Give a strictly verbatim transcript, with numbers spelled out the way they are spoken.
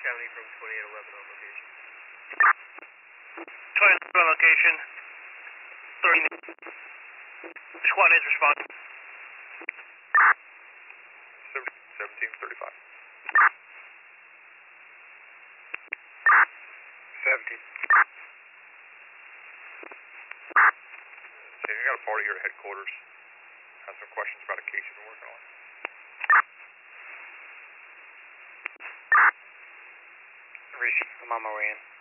seventy from twenty-eight eleven on location. twenty-eight eleven location. thirty. Squad is responding. seventeen thirty-five. seventeen. Okay, I got a party here at headquarters. Have some questions about a case you've been working on. Rich, I'm on my way in.